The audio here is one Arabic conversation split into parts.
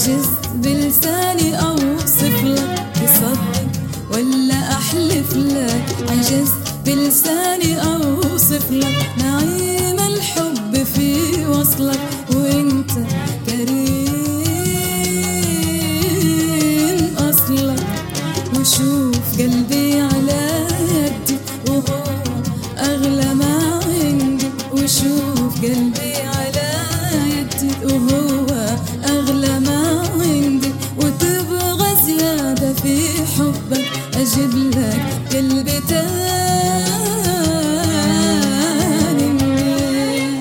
عجزت بلساني أوصف لك، تصدق ولا أحلف لك؟ عجزت بلساني أوصف لك نعيم الحب في وصلك، وانت كريم أصلك. وشوف قلبي على يدي وهو أغلى ما عندي، وشوف قلبي على يدي وهو أغلى ما عندي. وتبغى زيادة في حبك أجيب لك قلبي تاني منين.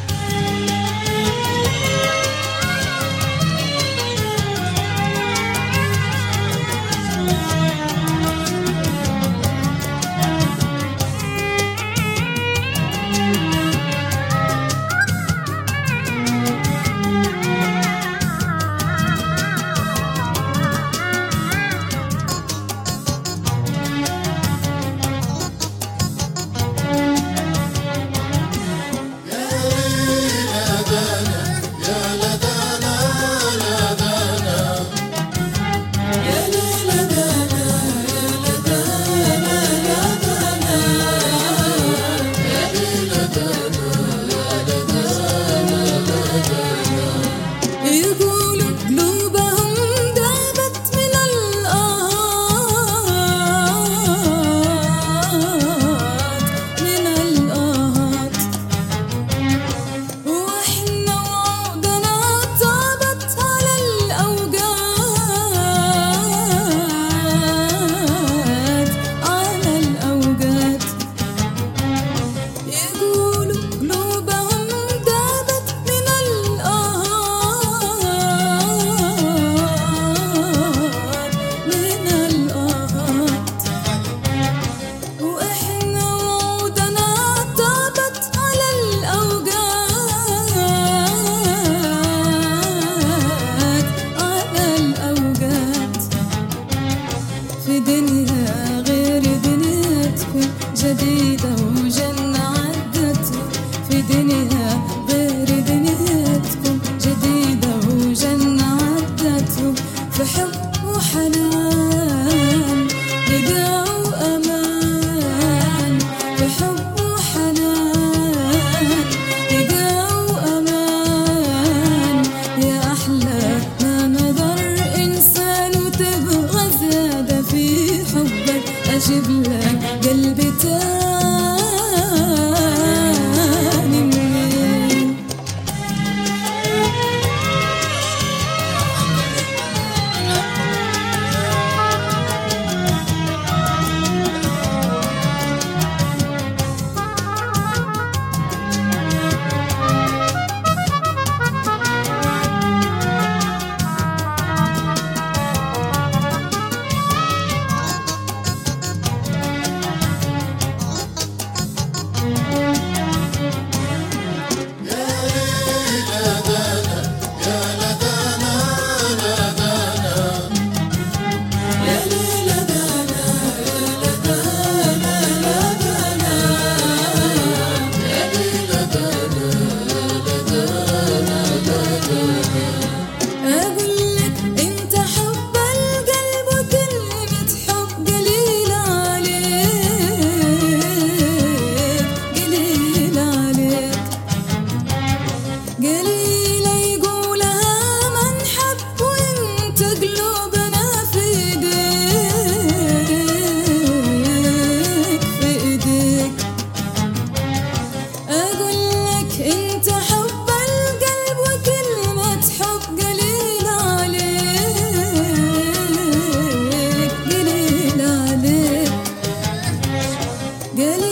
في دنيا غير دنيتكم جديدة وجنة عدتكم، في دنيا غير دنيتكم جديدة وجنة عدتكم. في حب وحنان بقى وأمان، في حب وحنان بقى وأمان. يا أحلى ما نظر إنسان وتبغى زيادة في حبك أجيب لك قلبي تاني منين. قليل